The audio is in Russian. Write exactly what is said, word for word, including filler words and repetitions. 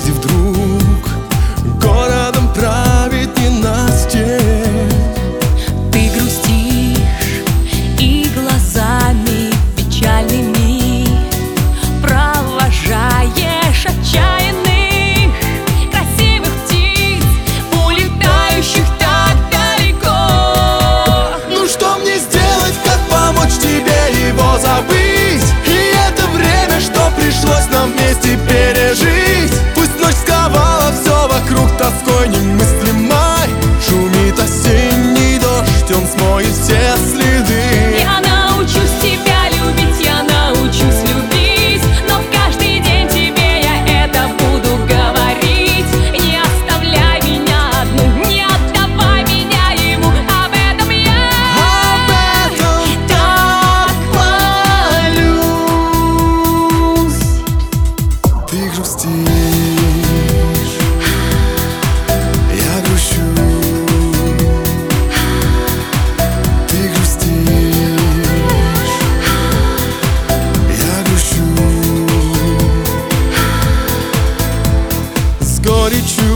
где вдруг городом правит ненастье. Ты грустишь и глазами печальными провожаешь отчаянных красивых птиц, улетающих так далеко. Ну что мне сделать, как помочь тебе его забыть? И это время, что пришлось нам вместе пережить. Пусть ночь сковала все вокруг тоской немыслимой, шумит осенний дождь, он смоет все следы. Я научусь тебя любить, я научусь любить, но в каждый день тебе я это буду говорить. Не оставляй меня одну, не отдавай меня ему, об этом я Об этом так молюсь. ты грустишь, я грущу. Ты грустишь, я грущу. С горечью